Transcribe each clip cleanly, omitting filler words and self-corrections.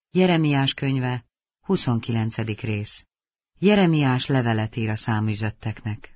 Jeremiás könyve, 29. rész. Jeremiás levelet ír a száműzötteknek.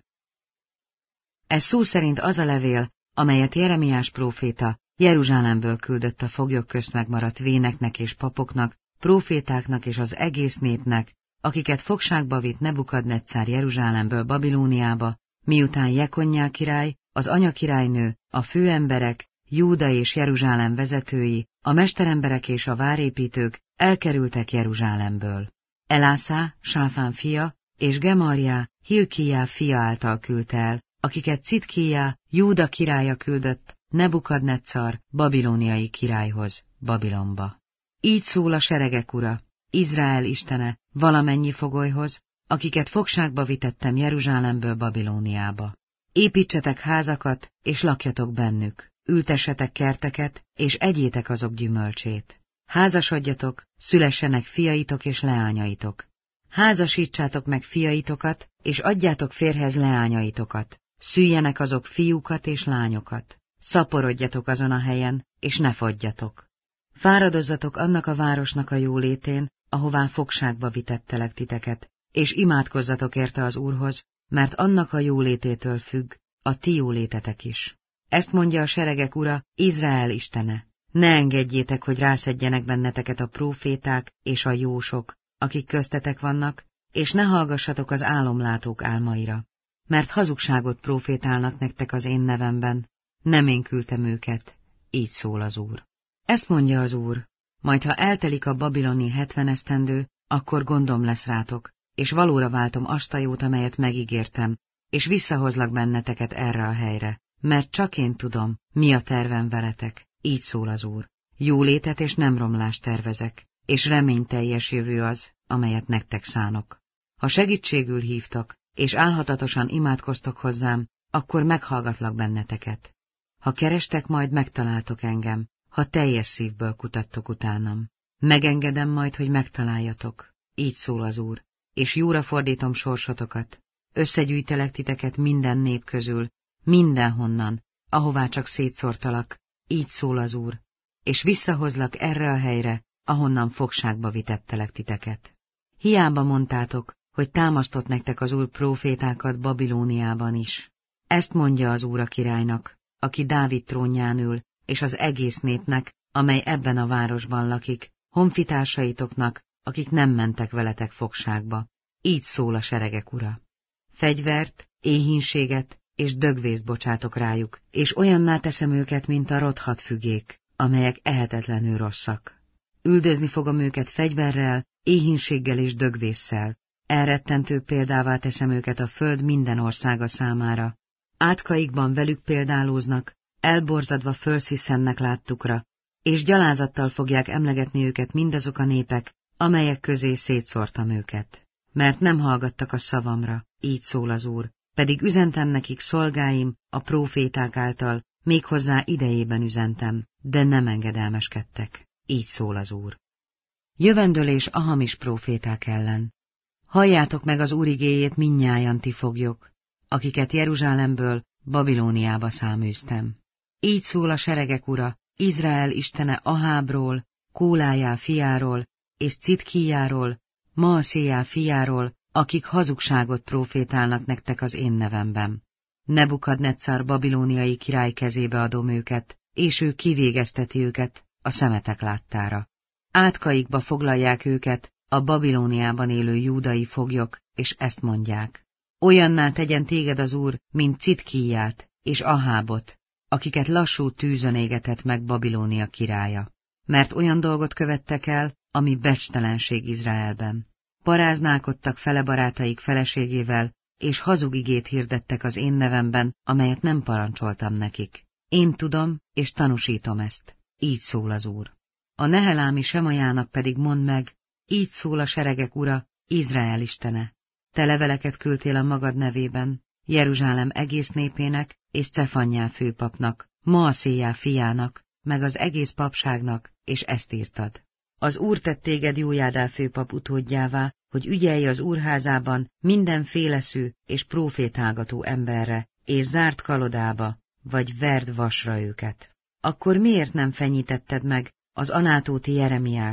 Ez szó szerint az a levél, amelyet Jeremiás próféta Jeruzsálemből küldött a foglyok közt megmaradt véneknek és papoknak, prófétáknak és az egész népnek, akiket fogságba vitt Nebukadneccár Jeruzsálemből Babilóniába, miután Jekonnyá király, az anyakirálynő, a főemberek, Júda és Jeruzsálem vezetői, a mesteremberek és a várépítők elkerültek Jeruzsálemből. Elászá, Sáfán fia, és Gemarjá, Hilkijá fia által küldte el, akiket Citkijá, Júda királya küldött Nebukadneccar babilóniai királyhoz, Babilonba. Így szól a seregek ura, Izrael istene, valamennyi fogolyhoz, akiket fogságba vitettem Jeruzsálemből Babilóniába. Építsetek házakat, és lakjatok bennük, ültessetek kerteket, és egyétek azok gyümölcsét. Házasodjatok, szülessenek fiaitok és leányaitok. Házasítsátok meg fiaitokat, és adjátok férhez leányaitokat. Szüljenek azok fiúkat és lányokat. Szaporodjatok azon a helyen, és ne fogyjatok. Fáradozzatok annak a városnak a jólétén, ahová fogságba vitettelek titeket, és imádkozzatok érte az Úrhoz, mert annak a jólététől függ a ti jólétetek is. Ezt mondja a seregek ura, Izrael istene. Ne engedjétek, hogy rászedjenek benneteket a próféták és a jósok, akik köztetek vannak, és ne hallgassatok az álomlátók álmaira. Mert hazugságot prófétálnak nektek az én nevemben, nem én küldtem őket, így szól az Úr. Ezt mondja az Úr, majd ha eltelik a babiloni 70 esztendő, akkor gondom lesz rátok, és valóra váltom azt a jót, amelyet megígértem, és visszahozlak benneteket erre a helyre, mert csak én tudom, mi a tervem veletek, így szól az Úr. Jólétet és nem romlást tervezek, és reményteljes jövő az, amelyet nektek szánok. Ha segítségül hívtak, és álhatatosan imádkoztok hozzám, akkor meghallgatlak benneteket. Ha kerestek, majd megtaláltok engem, ha teljes szívből kutattok utánam. Megengedem majd, hogy megtaláljatok, így szól az Úr, és jóra fordítom sorsotokat. Összegyűjtelek titeket minden nép közül, mindenhonnan, ahová csak szétszórtalak, így szól az Úr, és visszahozlak erre a helyre, ahonnan fogságba vitettelek titeket. Hiába mondtátok, hogy támasztott nektek az Úr prófétákat Babilóniában is. Ezt mondja az Úr a királynak, aki Dávid trónján ül, és az egész népnek, amely ebben a városban lakik, honfitársaitoknak, akik nem mentek veletek fogságba. Így szól a seregek ura. Fegyvert, éhínséget és dögvészt bocsátok rájuk, és olyanná teszem őket, mint a rothadt fügék, amelyek ehetetlenül rosszak. Üldözni fogom őket fegyverrel, éhínséggel és dögvésszel. Elrettentő példává teszem őket a föld minden országa számára. Átkaikban velük példálóznak, elborzadva fölsziszennek láttukra, és gyalázattal fogják emlegetni őket mindazok a népek, amelyek közé szétszórtam őket. Mert nem hallgattak a szavamra, így szól az Úr, pedig üzentem nekik szolgáim a próféták által, méghozzá idejében üzentem, de nem engedelmeskedtek, így szól az Úr. Jövendőlés a hamis próféták ellen. Halljátok meg az Úr igéjét mindnyájan ti foglyok, akiket Jeruzsálemből Babilóniába száműztem. Így szól a seregek ura, Izrael istene Ahábról, Kólájá fiáról, és Citkíjáról, Maaséjá fiáról, akik hazugságot prófétálnak nektek az én nevemben. Nebukadneccár babilóniai király kezébe adom őket, és ő kivégezteti őket a szemetek láttára. Átkaikba foglalják őket a Babilóniában élő júdai foglyok, és ezt mondják. Olyanná tegyen téged az Úr, mint Citkíját és Ahábot, akiket lassú tűzön égetett meg Babilónia királya. Mert olyan dolgot követtek el, ami becstelenség Izraelben. Paráználkodtak fele barátaik feleségével, és hazug igét hirdettek az én nevemben, amelyet nem parancsoltam nekik. Én tudom, és tanúsítom ezt. Így szól az Úr. A nehelámi Semajának pedig mondd meg, így szól a seregek ura, Izrael istene. Te leveleket küldtél a magad nevében, Jeruzsálem egész népének, és Cefanyá főpapnak, Maaséjá fiának, meg az egész papságnak, és ezt írtad. Az Úr tett téged Jójádá főpap utódjává, hogy ügyelj az úrházában mindenféle szű és prófétálgató emberre, és zárt kalodába, vagy verd vasra őket. Akkor miért nem fenyítetted meg az Anátóti Jeremiást,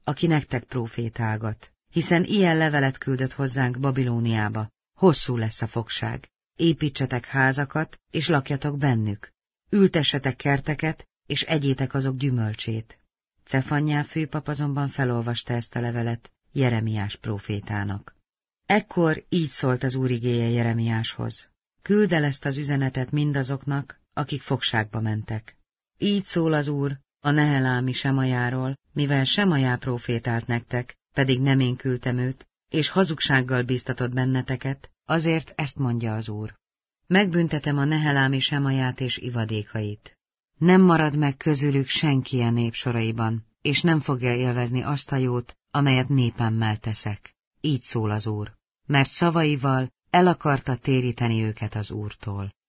aki nektek profétálgat, hiszen ilyen levelet küldött hozzánk Babilóniába. Hosszú lesz a fogság. Építsetek házakat, és lakjatok bennük. Ültessetek kerteket, és egyétek azok gyümölcsét. Cefanyá főpap azonban felolvasta ezt a levelet Jeremiás prófétának. Ekkor így szólt az Úr igéje Jeremiáshoz. Küldd el ezt az üzenetet mindazoknak, akik fogságba mentek. Így szól az Úr a nehelámi Semajáról, mivel Semajá prófétált nektek, pedig nem én küldtem őt, és hazugsággal bíztatott benneteket, azért ezt mondja az Úr. Megbüntetem a nehelámi Semaját és ivadékait. Nem marad meg közülük senki a nép soraiban, és nem fogja élvezni azt a jót, amelyet népemmel teszek. Így szól az Úr, mert szavaival el akarta téríteni őket az Úrtól.